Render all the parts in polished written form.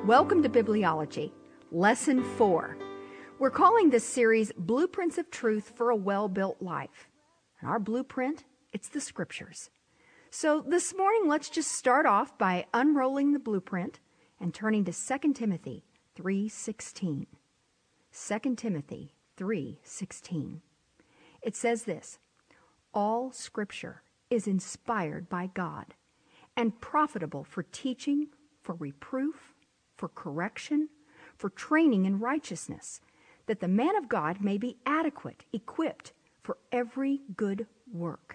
Welcome to Bibliology, Lesson 4. We're calling this series Blueprints of Truth for a Well-Built Life. And our blueprint, it's the Scriptures. So this morning, let's just start off by unrolling the blueprint and turning to 2 Timothy 3:16. 2 Timothy 3:16. It says this, "All Scripture is inspired by God and profitable for teaching, for reproof, for correction, for training in righteousness, that the man of God may be adequate, equipped for every good work."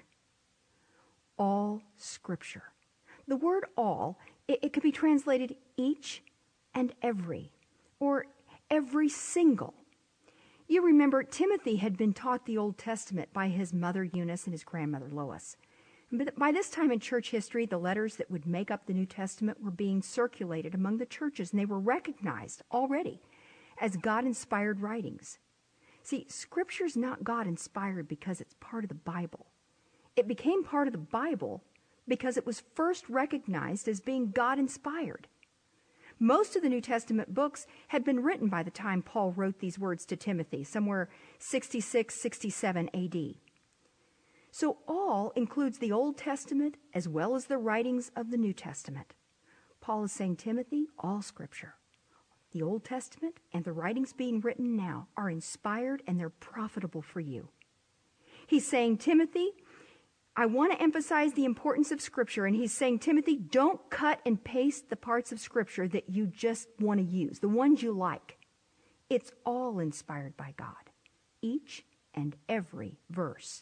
All Scripture. The word all, it can be translated each and every, or every single. You remember Timothy had been taught the Old Testament by his mother Eunice and his grandmother Lois. But by this time in church history, the letters that would make up the New Testament were being circulated among the churches, and they were recognized already as God-inspired writings. See, Scripture's not God-inspired because it's part of the Bible. It became part of the Bible because it was first recognized as being God-inspired. Most of the New Testament books had been written by the time Paul wrote these words to Timothy, somewhere 66, 67 AD. So all includes the Old Testament as well as the writings of the New Testament. Paul is saying, Timothy, all Scripture, the Old Testament and the writings being written now are inspired and they're profitable for you. He's saying, Timothy, I want to emphasize the importance of Scripture. And he's saying, Timothy, don't cut and paste the parts of Scripture that you just want to use, the ones you like. It's all inspired by God, each and every verse.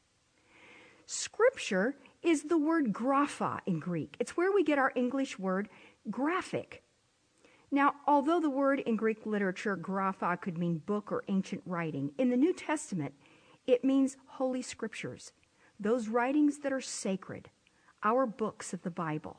Scripture is the word grapha in Greek. It's where we get our English word graphic. Now, although the word in Greek literature, grapha, could mean book or ancient writing, in the New Testament, it means holy scriptures, those writings that are sacred, our books of the Bible.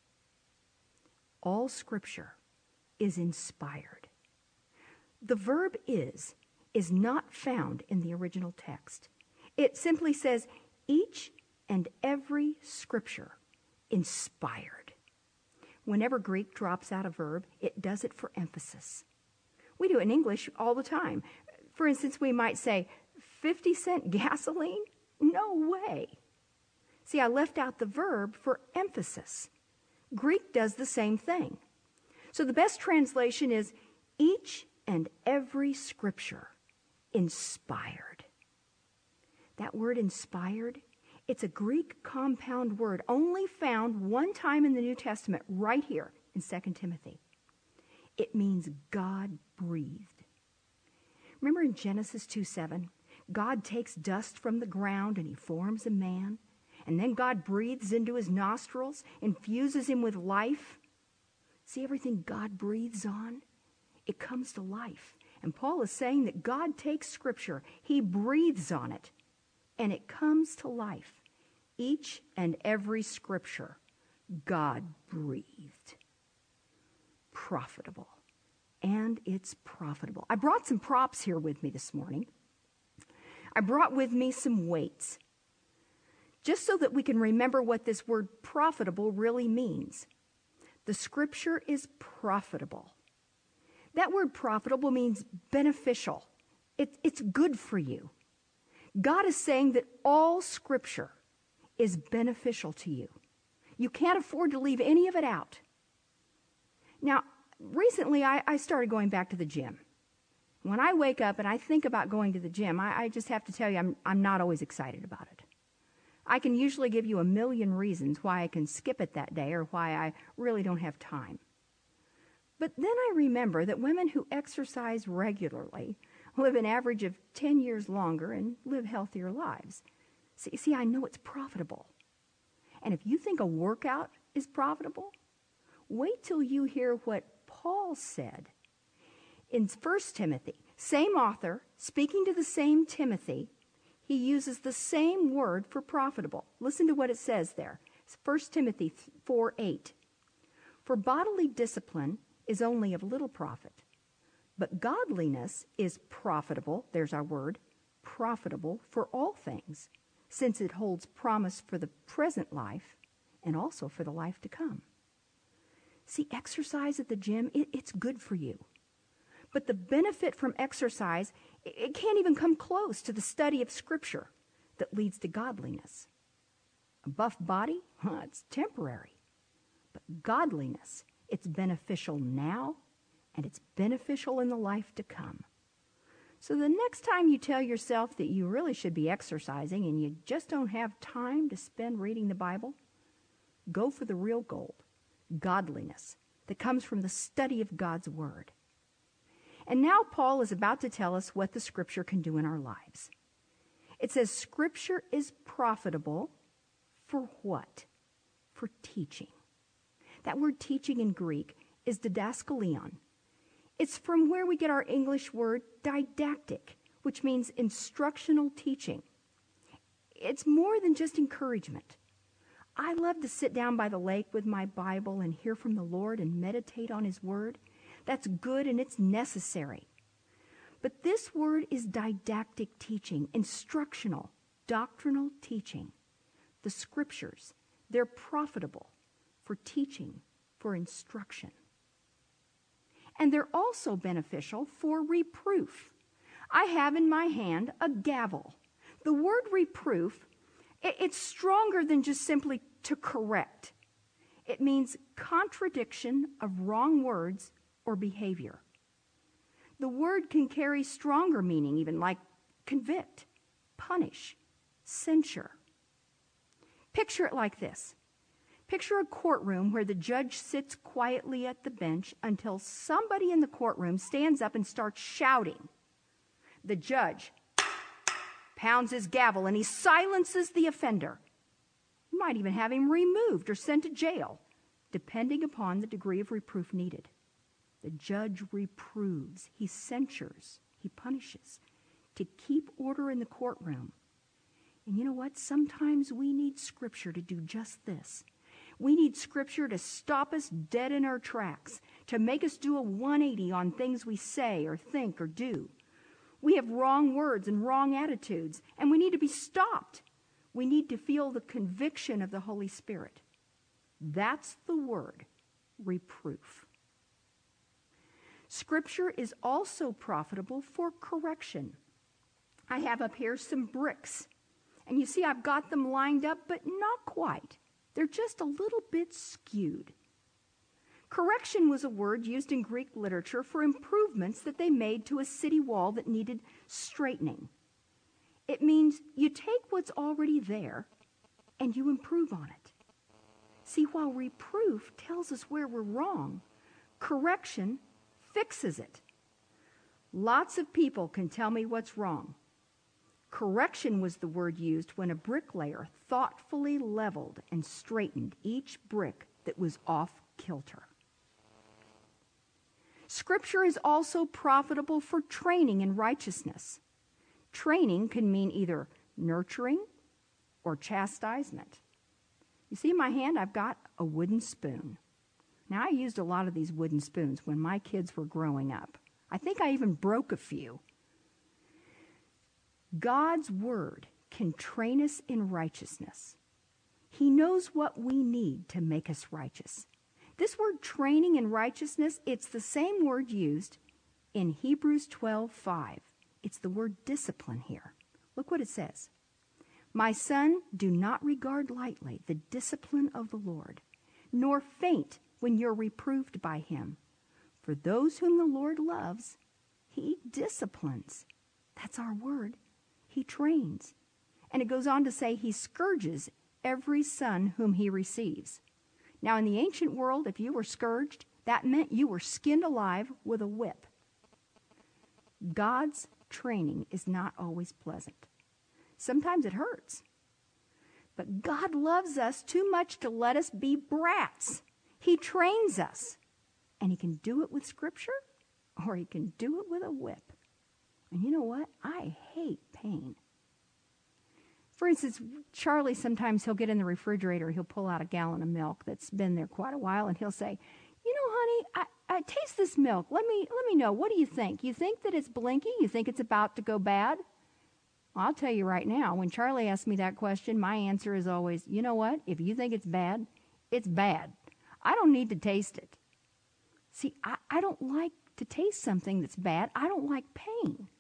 All Scripture is inspired. The verb is not found in the original text. It simply says, each and every Scripture inspired. Whenever Greek drops out a verb, it does it for emphasis. We do it in English all the time. For instance, we might say, 50-cent gasoline? No way. See, I left out the verb for emphasis. Greek does the same thing. So the best translation is, each and every Scripture inspired. That word inspired, it's a Greek compound word only found one time in the New Testament, right here in 2 Timothy. It means God-breathed. Remember in Genesis 2:7, God takes dust from the ground and he forms a man, and then God breathes into his nostrils, infuses him with life. See everything God breathes on? It comes to life. And Paul is saying that God takes Scripture, he breathes on it, and it comes to life. Each and every Scripture, God breathed. Profitable. And it's profitable. I brought some props here with me this morning. I brought with me some weights, just so that we can remember what this word profitable really means. The Scripture is profitable. That word profitable means beneficial. It's good for you. God is saying that all Scripture is beneficial to you. You can't afford to leave any of it out. Now, recently I started going back to the gym. When I wake up and I think about going to the gym, I just have to tell you I'm not always excited about it. I can usually give you a million reasons why I can skip it that day or why I really don't have time. But then I remember that women who exercise regularly live an average of 10 years longer and live healthier lives. See, I know it's profitable. And if you think a workout is profitable, wait till you hear what Paul said. In 1 Timothy, same author, speaking to the same Timothy, he uses the same word for profitable. Listen to what it says there. It's 1 Timothy 4:8. For bodily discipline is only of little profit, but godliness is profitable, there's our word, profitable for all things, since it holds promise for the present life and also for the life to come. See, exercise at the gym, it's good for you. But the benefit from exercise, it can't even come close to the study of Scripture that leads to godliness. A buff body, it's temporary. But godliness, it's beneficial now, and it's beneficial in the life to come. So the next time you tell yourself that you really should be exercising and you just don't have time to spend reading the Bible, go for the real gold, godliness, that comes from the study of God's Word. And now Paul is about to tell us what the Scripture can do in our lives. It says Scripture is profitable for what? For teaching. That word teaching in Greek is didaskalion. It's from where we get our English word didactic, which means instructional teaching. It's more than just encouragement. I love to sit down by the lake with my Bible and hear from the Lord and meditate on His Word. That's good and it's necessary. But this word is didactic teaching, instructional, doctrinal teaching. The Scriptures, they're profitable for teaching, for instruction. And they're also beneficial for reproof. I have in my hand a gavel. The word reproof, it's stronger than just simply to correct. It means contradiction of wrong words or behavior. The word can carry stronger meaning, even like convict, punish, censure. Picture it like this. Picture a courtroom where the judge sits quietly at the bench until somebody in the courtroom stands up and starts shouting. The judge pounds his gavel and he silences the offender. You might even have him removed or sent to jail, depending upon the degree of reproof needed. The judge reproves, he censures, he punishes to keep order in the courtroom. And you know what? Sometimes we need Scripture to do just this. We need Scripture to stop us dead in our tracks, to make us do a 180 on things we say or think or do. We have wrong words and wrong attitudes, and we need to be stopped. We need to feel the conviction of the Holy Spirit. That's the word, reproof. Scripture is also profitable for correction. I have up here some bricks, and you see I've got them lined up, but not quite. They're just a little bit skewed. Correction was a word used in Greek literature for improvements that they made to a city wall that needed straightening. It means you take what's already there and you improve on it. See, while reproof tells us where we're wrong, correction fixes it. Lots of people can tell me what's wrong. Correction was the word used when a bricklayer thoughtfully leveled and straightened each brick that was off kilter. Scripture is also profitable for training in righteousness. Training can mean either nurturing or chastisement. You see in my hand, I've got a wooden spoon. Now, I used a lot of these wooden spoons when my kids were growing up. I think I even broke a few. God's Word can train us in righteousness. He knows what we need to make us righteous. This word training in righteousness, it's the same word used in Hebrews 12:5. It's the word discipline here. Look what it says. My son, do not regard lightly the discipline of the Lord, nor faint when you're reproved by him. For those whom the Lord loves, he disciplines. That's our word. He trains. And it goes on to say he scourges every son whom he receives. Now, in the ancient world, if you were scourged, that meant you were skinned alive with a whip. God's training is not always pleasant. Sometimes it hurts. But God loves us too much to let us be brats. He trains us. And he can do it with Scripture, or he can do it with a whip. And you know what? I hate pain. For instance, Charlie, sometimes he'll get in the refrigerator, he'll pull out a gallon of milk that's been there quite a while, and he'll say, you know, honey, I taste this milk. Let me know. What do you think? You think that it's blinking? You think it's about to go bad? Well, I'll tell you right now, when Charlie asks me that question, my answer is always, you know what? If you think it's bad, it's bad. I don't need to taste it. See, I don't like to taste something that's bad. I don't like pain.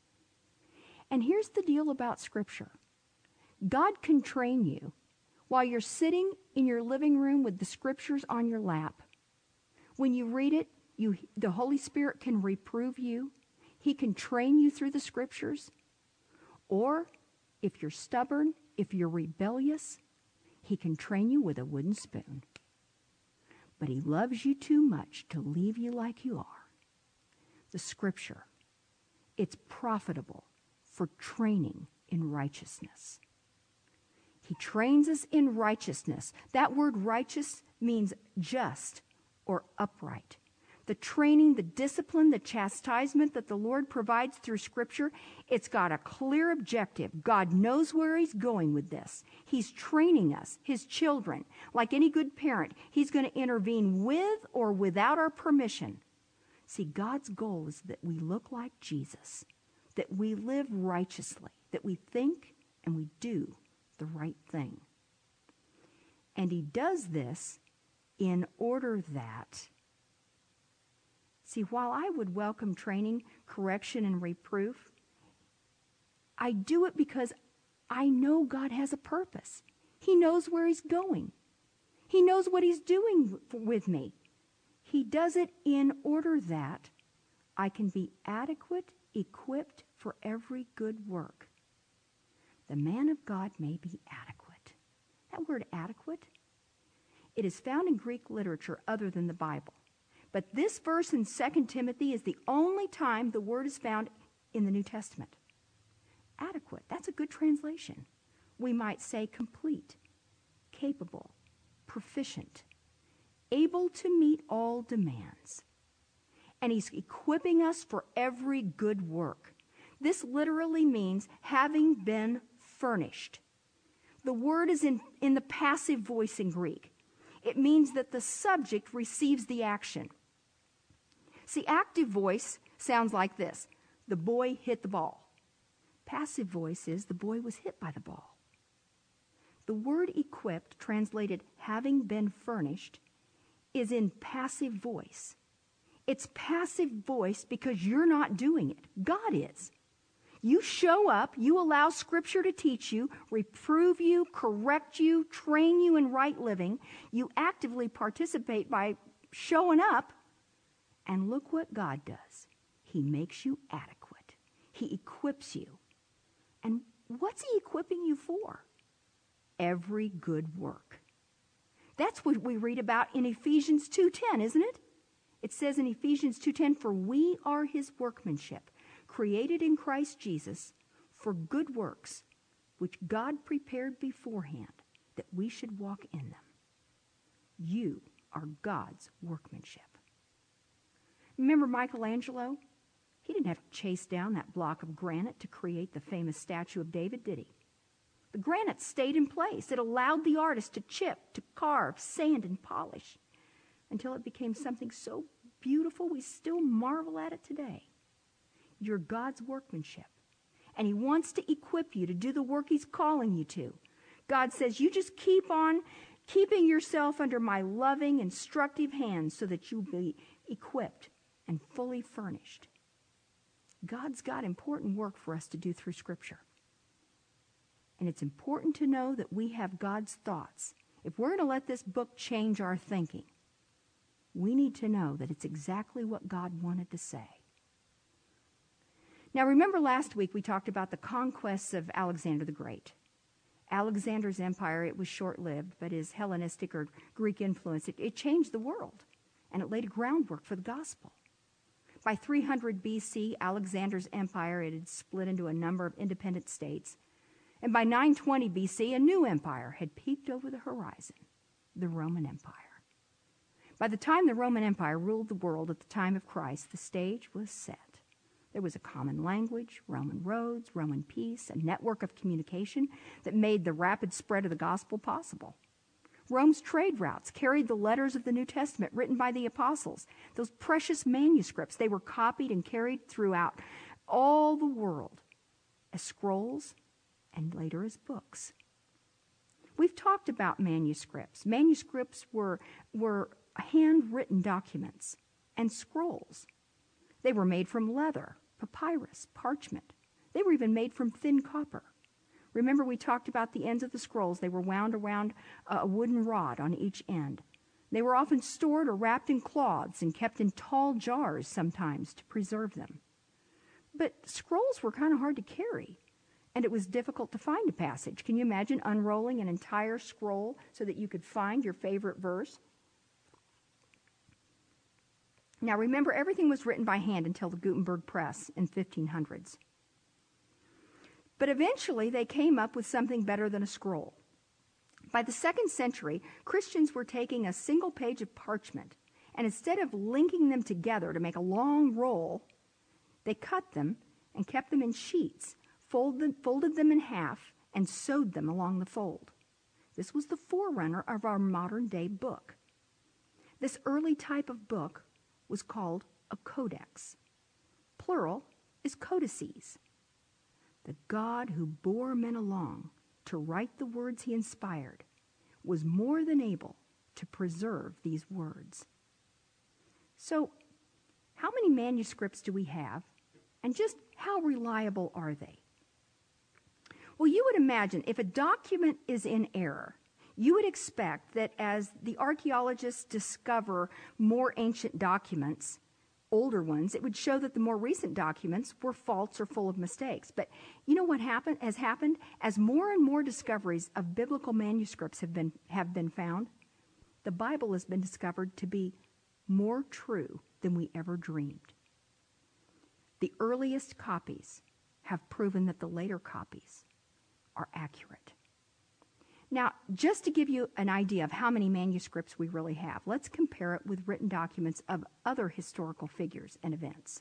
And here's the deal about Scripture. God can train you while you're sitting in your living room with the Scriptures on your lap. When you read it, the Holy Spirit can reprove you. He can train you through the Scriptures. Or, if you're stubborn, if you're rebellious, He can train you with a wooden spoon. But He loves you too much to leave you like you are. The Scripture, it's profitable for training in righteousness. He trains us in righteousness. That word righteous means just or upright. The training, the discipline, the chastisement that the Lord provides through Scripture, it's got a clear objective. God knows where He's going with this. He's training us, His children. Like any good parent, He's going to intervene with or without our permission. See, God's goal is that we look like Jesus, that we live righteously, that we think and we do the right thing. And He does this in order that, see, while I would welcome training, correction, and reproof, I do it because I know God has a purpose. He knows where He's going. He knows what He's doing with me. He does it in order that I can be adequate, equipped for every good work. The man of God may be adequate. That word adequate, it is found in Greek literature other than the Bible. But this verse in 2 Timothy is the only time the word is found in the New Testament. Adequate, that's a good translation. We might say complete, capable, proficient, able to meet all demands. And He's equipping us for every good work. This literally means having been furnished. The word is in the passive voice in Greek. It means that the subject receives the action. See, active voice sounds like this. The boy hit the ball. Passive voice is the boy was hit by the ball. The word equipped, translated having been furnished, is in passive voice. It's passive voice because you're not doing it. God is. You show up, you allow Scripture to teach you, reprove you, correct you, train you in right living. You actively participate by showing up. And look what God does. He makes you adequate. He equips you. And what's He equipping you for? Every good work. That's what we read about in Ephesians 2:10, isn't it? It says in Ephesians 2:10, "For we are His workmanship, created in Christ Jesus for good works, which God prepared beforehand that we should walk in them." You are God's workmanship. Remember Michelangelo? He didn't have to chase down that block of granite to create the famous statue of David, did he? The granite stayed in place. It allowed the artist to chip, to carve, sand, and polish until it became something so beautiful we still marvel at it today. You're God's workmanship, and He wants to equip you to do the work He's calling you to. God says, you just keep on keeping yourself under my loving, instructive hands so that you'll be equipped and fully furnished. God's got important work for us to do through Scripture. And it's important to know that we have God's thoughts. If we're going to let this book change our thinking, we need to know that it's exactly what God wanted to say. Now, remember last week we talked about the conquests of Alexander the Great. Alexander's empire, it was short-lived, but his Hellenistic or Greek influence, it changed the world, and it laid a groundwork for the gospel. By 300 BC, Alexander's empire, it had split into a number of independent states. And by 920 BC, a new empire had peeked over the horizon, the Roman Empire. By the time the Roman Empire ruled the world at the time of Christ, the stage was set. There was a common language, Roman roads, Roman peace, a network of communication that made the rapid spread of the gospel possible. Rome's trade routes carried the letters of the New Testament written by the apostles. Those precious manuscripts, they were copied and carried throughout all the world as scrolls and later as books. We've talked about manuscripts. Manuscripts were handwritten documents. and scrolls. They were made from leather, papyrus, parchment. They were even made from thin copper. Remember, we talked about the ends of the scrolls. They were wound around a wooden rod on each end. They were often stored or wrapped in cloths and kept in tall jars sometimes to preserve them. But scrolls were kind of hard to carry, and it was difficult to find a passage. Can you imagine unrolling an entire scroll so that you could find your favorite verse? Now remember, everything was written by hand until the Gutenberg press in 1500s. But eventually they came up with something better than a scroll. By the 2nd century, Christians were taking a single page of parchment, and instead of linking them together to make a long roll, they cut them and kept them in sheets, folded them in half, and sewed them along the fold. This was the forerunner of our modern-day book. This early type of book was called a codex. Plural is codices. The God who bore men along to write the words he inspired was more than able to preserve these words. So, how many manuscripts do we have, and just how reliable are they? Well, you would imagine if a document is in error, you would expect that as the archaeologists discover more ancient documents, older ones, it would show that the more recent documents were false or full of mistakes. But you know what has happened? As more and more discoveries of biblical manuscripts have been found, the Bible has been discovered to be more true than we ever dreamed. The earliest copies have proven that the later copies are accurate. Now, just to give you an idea of how many manuscripts we really have, let's compare it with written documents of other historical figures and events.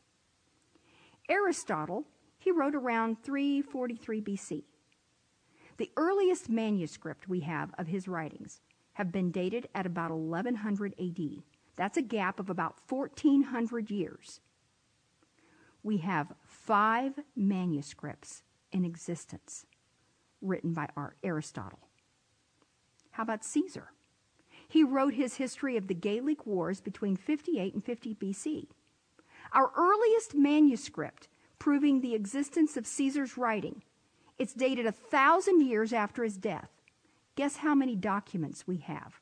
Aristotle, he wrote around 343 BC. The earliest manuscript we have of his writings have been dated at about 1100 AD. That's a gap of about 1400 years. We have 5 manuscripts in existence written by Aristotle. How about Caesar? He wrote his history of the Gallic Wars between 58 and 50 BC. Our earliest manuscript proving the existence of Caesar's writing, it's dated 1,000 years after his death. Guess how many documents we have?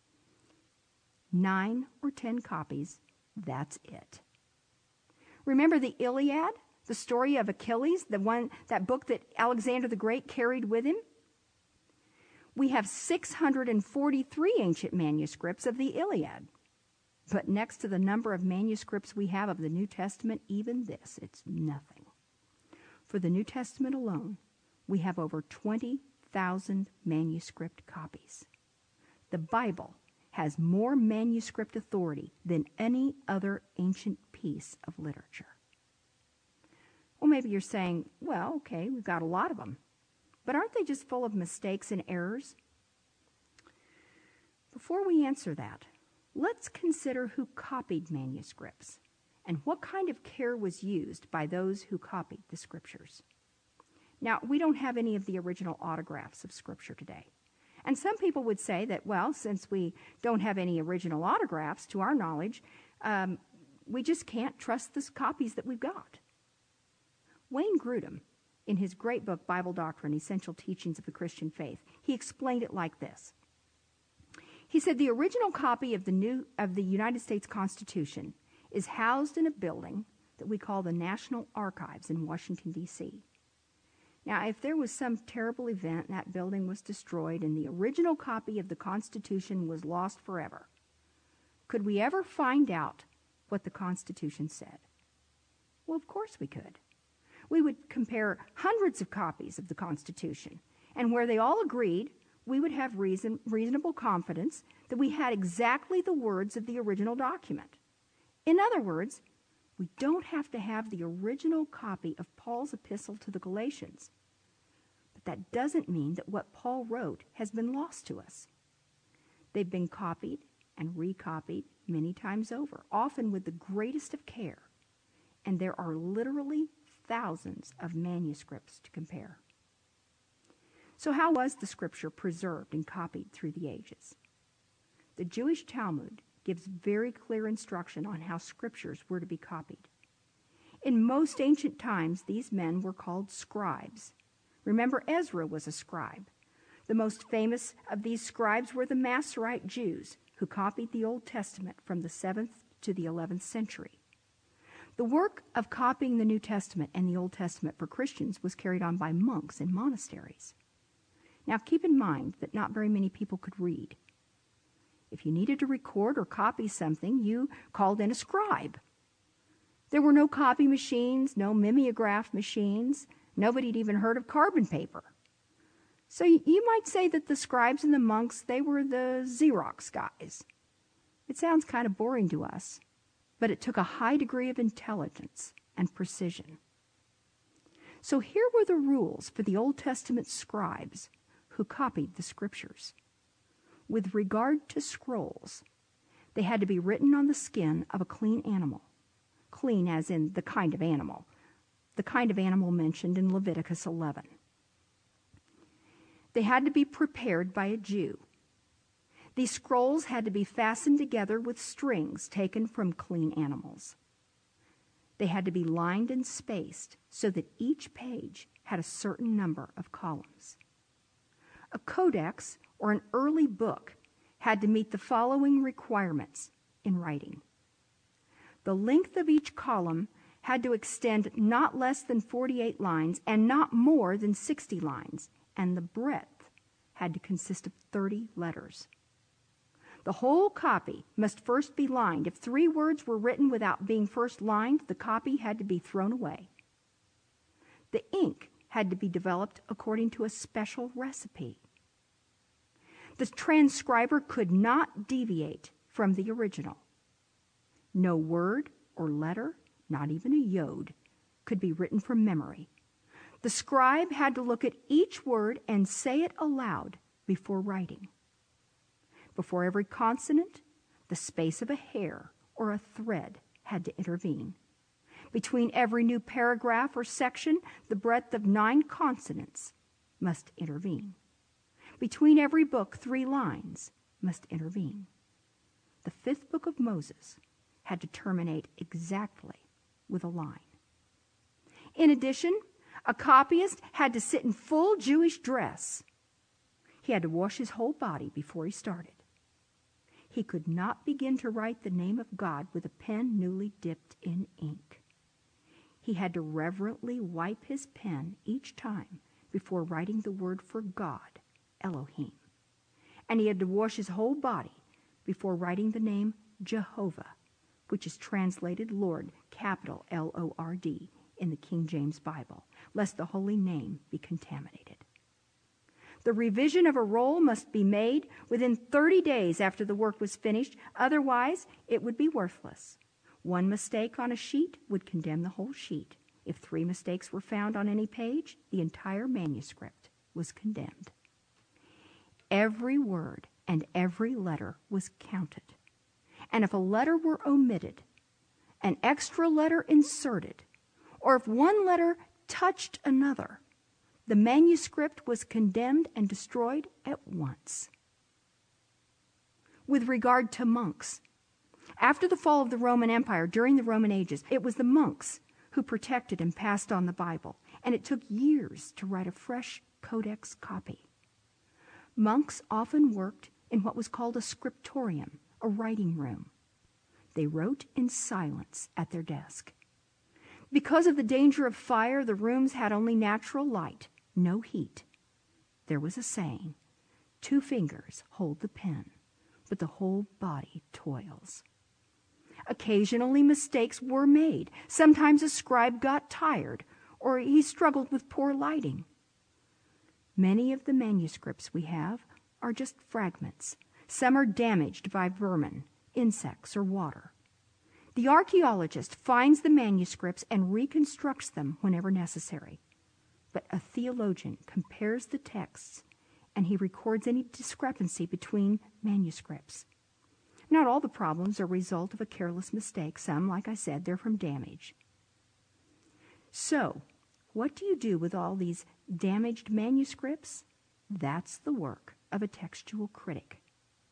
9 or 10 copies, that's it. Remember the Iliad, the story of Achilles, that book that Alexander the Great carried with him? We have 643 ancient manuscripts of the Iliad. But next to the number of manuscripts we have of the New Testament, even this, it's nothing. For the New Testament alone, we have over 20,000 manuscript copies. The Bible has more manuscript authority than any other ancient piece of literature. Well, maybe you're saying, well, okay, we've got a lot of them. But aren't they just full of mistakes and errors? Before we answer that, let's consider who copied manuscripts and what kind of care was used by those who copied the Scriptures. Now, we don't have any of the original autographs of Scripture today. And some people would say that, well, since we don't have any original autographs to our knowledge, we just can't trust the copies that we've got. Wayne Grudem, in his great book, Bible Doctrine, Essential Teachings of the Christian Faith, he explained it like this. He said the original copy of the United States Constitution is housed in a building that we call the National Archives in Washington, D.C. Now, if there was some terrible event and that building was destroyed and the original copy of the Constitution was lost forever, could we ever find out what the Constitution said? Well, of course we could. We would compare hundreds of copies of the Constitution, and where they all agreed, we would have reasonable confidence that we had exactly the words of the original document. In other words, we don't have to have the original copy of Paul's epistle to the Galatians. But that doesn't mean that what Paul wrote has been lost to us. They've been copied and recopied many times over, often with the greatest of care. And there are literally thousands of manuscripts to compare. So how was the Scripture preserved and copied through the ages? The Jewish Talmud gives very clear instruction on how scriptures were to be copied. In most ancient times, these men were called scribes. Remember, Ezra was a scribe. The most famous of these scribes were the Masorite Jews, who copied the Old Testament from the 7th to the 11th century. The work of copying the New Testament and the Old Testament for Christians was carried on by monks in monasteries. Now, keep in mind that not very many people could read. If you needed to record or copy something, you called in a scribe. There were no copy machines, no mimeograph machines. Nobody had even heard of carbon paper. So you might say that the scribes and the monks, they were the Xerox guys. It sounds kind of boring to us, but it took a high degree of intelligence and precision. So here were the rules for the Old Testament scribes who copied the scriptures. With regard to scrolls, they had to be written on the skin of a clean animal. Clean as in the kind of animal mentioned in Leviticus 11. They had to be prepared by a Jew. These scrolls had to be fastened together with strings taken from clean animals. They had to be lined and spaced so that each page had a certain number of columns. A codex, or an early book, had to meet the following requirements in writing. The length of each column had to extend not less than 48 lines and not more than 60 lines, and the breadth had to consist of 30 letters. The whole copy must first be lined. If 3 words were written without being first lined, the copy had to be thrown away. The ink had to be developed according to a special recipe. The transcriber could not deviate from the original. No word or letter, not even a yod, could be written from memory. The scribe had to look at each word and say it aloud before writing. Before every consonant, the space of a hair or a thread had to intervene. Between every new paragraph or section, the breadth of 9 consonants must intervene. Between every book, 3 lines must intervene. The 5th book of Moses had to terminate exactly with a line. In addition, a copyist had to sit in full Jewish dress. He had to wash his whole body before he started. He could not begin to write the name of God with a pen newly dipped in ink. He had to reverently wipe his pen each time before writing the word for God, Elohim. And he had to wash his whole body before writing the name Jehovah, which is translated Lord, capital Lord, in the King James Bible, lest the holy name be contaminated. The revision of a roll must be made within 30 days after the work was finished, otherwise it would be worthless. 1 mistake on a sheet would condemn the whole sheet. If 3 mistakes were found on any page, the entire manuscript was condemned. Every word and every letter was counted. And if a letter were omitted, an extra letter inserted, or if one letter touched another, the manuscript was condemned and destroyed at once. With regard to monks, after the fall of the Roman Empire, during the Roman ages, it was the monks who protected and passed on the Bible, and it took years to write a fresh codex copy. Monks often worked in what was called a scriptorium, a writing room. They wrote in silence at their desk. Because of the danger of fire, the rooms had only natural light, no heat. There was a saying, 2 fingers hold the pen, but the whole body toils. Occasionally mistakes were made. Sometimes a scribe got tired, or he struggled with poor lighting. Many of the manuscripts we have are just fragments. Some are damaged by vermin, insects, or water. The archaeologist finds the manuscripts and reconstructs them whenever necessary. But a theologian compares the texts and he records any discrepancy between manuscripts. Not all the problems are a result of a careless mistake. Some, like I said, they're from damage. So, what do you do with all these damaged manuscripts? That's the work of a textual critic.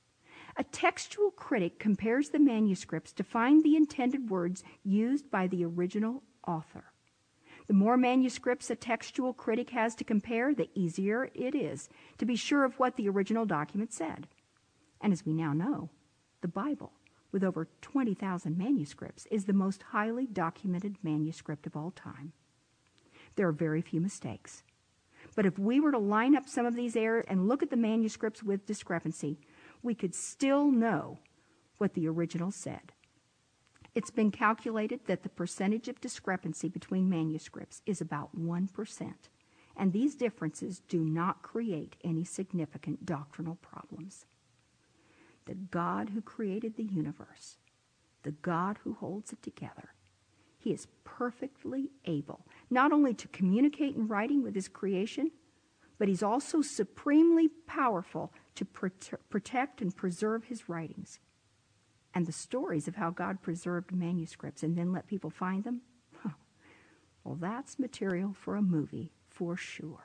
A textual critic compares the manuscripts to find the intended words used by the original author. The more manuscripts a textual critic has to compare, the easier it is to be sure of what the original document said. And as we now know, the Bible, with over 20,000 manuscripts, is the most highly documented manuscript of all time. There are very few mistakes. But if we were to line up some of these errors and look at the manuscripts with discrepancy, we could still know what the original said. It's been calculated that the percentage of discrepancy between manuscripts is about 1%, and these differences do not create any significant doctrinal problems. The God who created the universe, the God who holds it together, He is perfectly able not only to communicate in writing with His creation, but He's also supremely powerful to protect and preserve His writings. And the stories of how God preserved manuscripts and then let people find them, well, that's material for a movie for sure.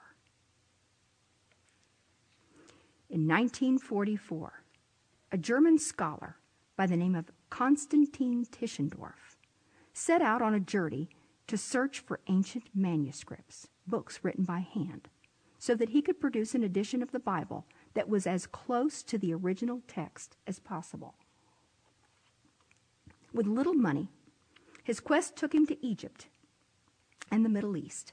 In 1944, a German scholar by the name of Konstantin Tischendorf set out on a journey to search for ancient manuscripts, books written by hand, so that he could produce an edition of the Bible that was as close to the original text as possible. With little money, his quest took him to Egypt and the Middle East.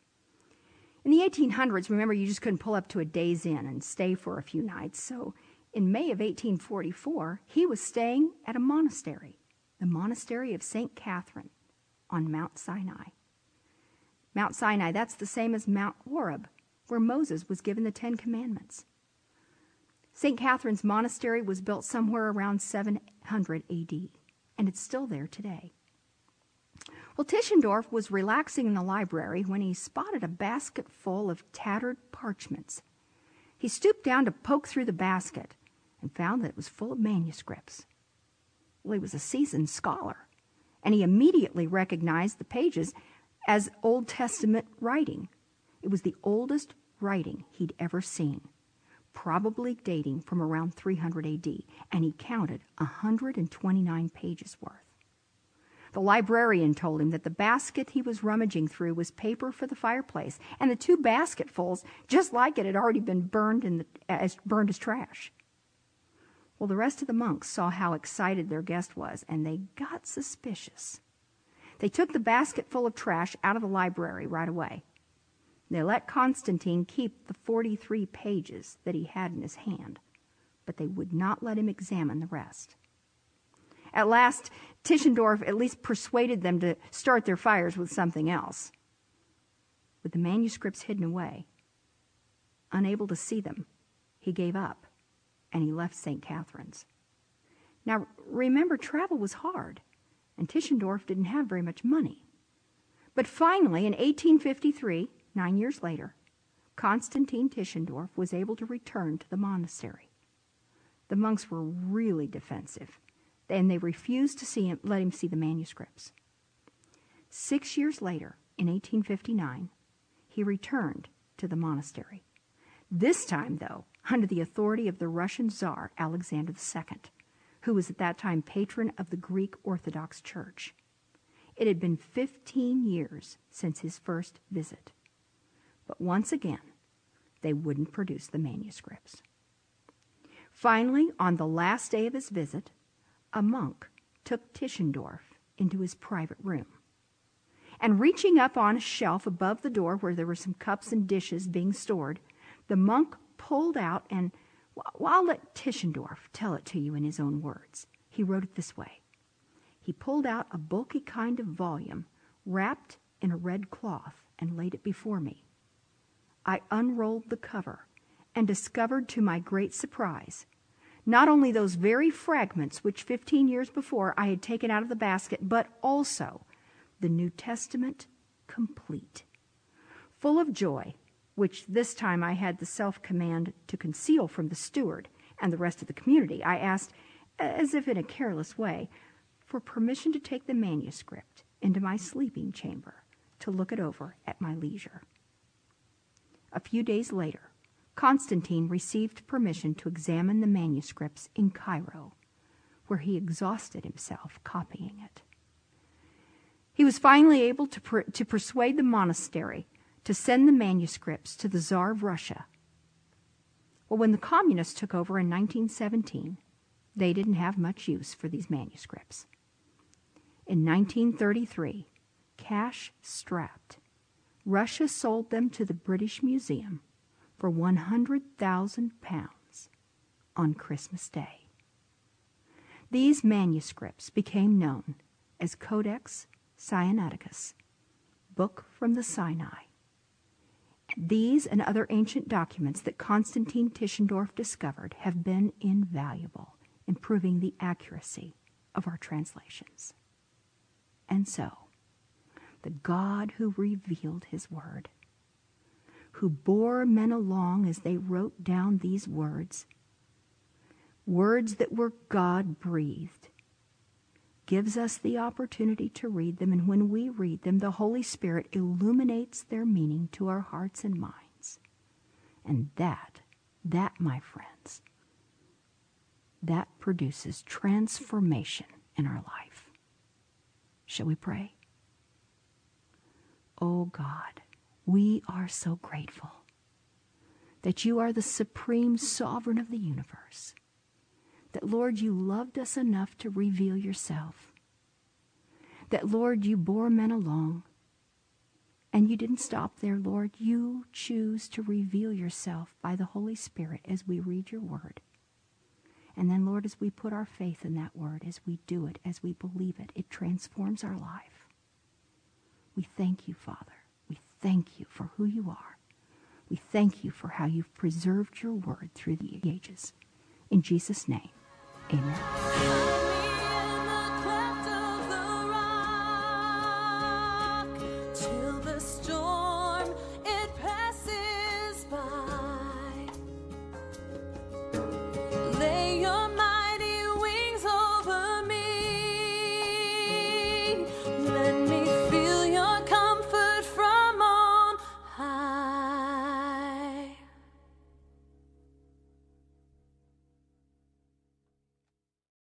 In the 1800s, remember, you just couldn't pull up to a day's inn and stay for a few nights. So in May of 1844, he was staying at a monastery, the monastery of St. Catherine on Mount Sinai. Mount Sinai, that's the same as Mount Horeb, where Moses was given the Ten Commandments. St. Catherine's monastery was built somewhere around 700 A.D., and it's still there today. Well, Tischendorf was relaxing in the library when he spotted a basket full of tattered parchments. He stooped down to poke through the basket and found that it was full of manuscripts. Well, he was a seasoned scholar, and he immediately recognized the pages as Old Testament writing. It was the oldest writing he'd ever seen, probably dating from around 300 A.D., and he counted 129 pages worth. The librarian told him that the basket he was rummaging through was paper for the fireplace, and the 2 basketfuls, just like it, had already been burned as trash. Well, the rest of the monks saw how excited their guest was, and they got suspicious. They took the basket full of trash out of the library right away. They let Constantine keep the 43 pages that he had in his hand, but they would not let him examine the rest. At last, Tischendorf at least persuaded them to start their fires with something else. With the manuscripts hidden away, unable to see them, he gave up, and he left St. Catherine's. Now, remember, travel was hard, and Tischendorf didn't have very much money. But finally, in 1853, 9 years later, Konstantin Tischendorf was able to return to the monastery. The monks were really defensive, and they refused to let him see the manuscripts. 6 years later, in 1859, he returned to the monastery. This time, though, under the authority of the Russian Tsar Alexander II, who was at that time patron of the Greek Orthodox Church. It had been 15 years since his first visit. But once again, they wouldn't produce the manuscripts. Finally, on the last day of his visit, a monk took Tischendorf into his private room. And reaching up on a shelf above the door where there were some cups and dishes being stored, the monk pulled out, and I'll let Tischendorf tell it to you in his own words. He wrote it this way. He pulled out a bulky kind of volume wrapped in a red cloth and laid it before me. I unrolled the cover and discovered to my great surprise not only those very fragments which 15 years before I had taken out of the basket, but also the New Testament complete. Full of joy, which this time I had the self-command to conceal from the steward and the rest of the community, I asked, as if in a careless way, for permission to take the manuscript into my sleeping chamber to look it over at my leisure. A few days later, Constantine received permission to examine the manuscripts in Cairo, where he exhausted himself copying it. He was finally able to persuade the monastery to send the manuscripts to the Tsar of Russia. Well, when the communists took over in 1917, they didn't have much use for these manuscripts. In 1933, cash-strapped, Russia sold them to the British Museum for £100,000 on Christmas Day. These manuscripts became known as Codex Sinaiticus, Book from the Sinai. These and other ancient documents that Constantine Tischendorf discovered have been invaluable in proving the accuracy of our translations. And so, the God who revealed his word, who bore men along as they wrote down these words that were God-breathed, gives us the opportunity to read them, and when we read them, the Holy Spirit illuminates their meaning to our hearts and minds. And that, my friends, that produces transformation in our life. Shall we pray? Oh God, we are so grateful that you are the supreme sovereign of the universe, that, Lord, you loved us enough to reveal yourself, that, Lord, you bore men along, and you didn't stop there, Lord. You choose to reveal yourself by the Holy Spirit as we read your word. And then, Lord, as we put our faith in that word, as we do it, as we believe it, it transforms our life. We thank you, Father. We thank you for who you are. We thank you for how you've preserved your word through the ages. In Jesus' name, amen.